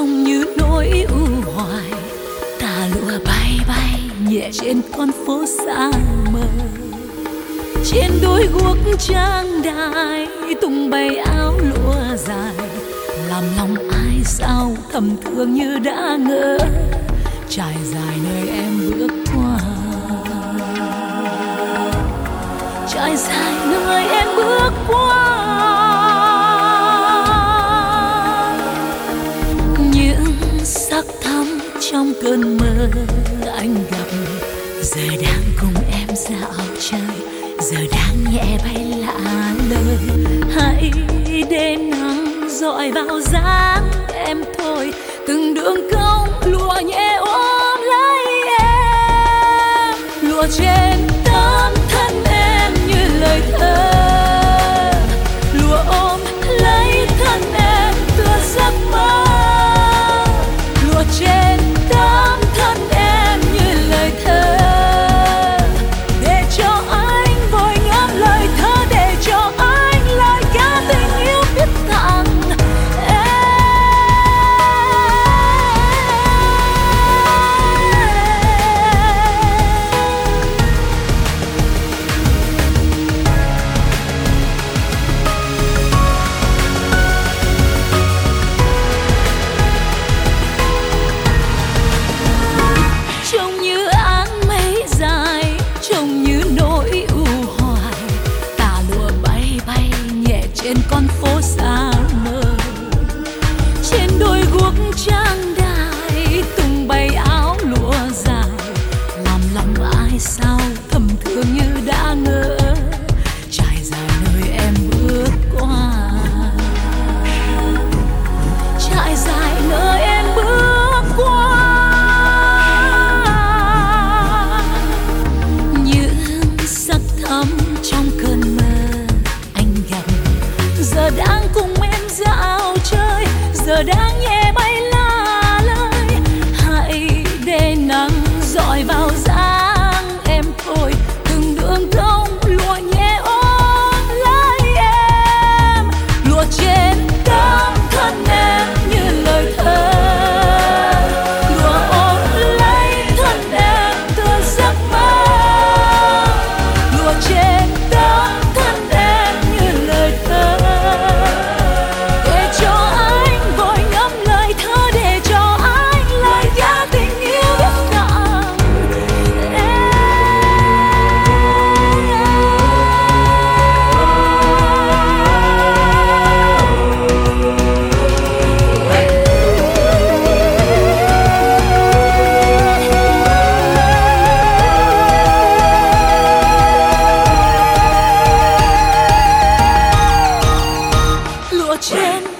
trông như nỗi u hoài. Tà lụa bay bay nhẹ trên con phố xa mờ, trên đôi guốc trang đài tung bay áo lụa dài, làm lòng ai sao thầm thương như đã ngỡ. Trải dài nơi em bước qua, trải dài nơi em bước qua. Những sắc thắm trong cơn mơ anh gặp, giờ đang cùng em dạo chơi, giờ đang nhẹ bay lạ lời. Hãy để nắng dọi vào dáng em thôi, từng đường cong lụa nhẹ ôm lấy em. Lụa trên tấm thân em như lời thơ, lụa ôm lấy thân em tựa giấc mơ. Lụa trên tấm thân em như lời thơ, để cho anh vội ngắm lời thơ, để cho anh lời ca tình yêu biết tặng em. Trông như áng mây dài, trông như nỗi u hoài. Tà lụa bay bay nhẹ trên con phố xa mờ, trên đôi guốc trang đài tung bay áo lụa dài, làm lòng ai sao thầm thương như đã ngỡ. Trải dài nơi em bước qua, trải dài nơi em bước qua. Những sắc thắm trong cơn mơ anh gặp, giờ đang cùng em dạo chơi, giờ đang nhẹ bay la lời. Hãy để nắng dọi vào dáng em thôi, từng đường cong lụa nhẹ ôm lấy em. Lụa trên tấm thân em như lời thơ, lụa ôm lấy thân em tựa giấc mơ. Lụa trên tấm thân em như lời thơ, để cho anh vội ngắm lời thơ, để cho anh lời ca tình yêu biết tặng em. Lụa trên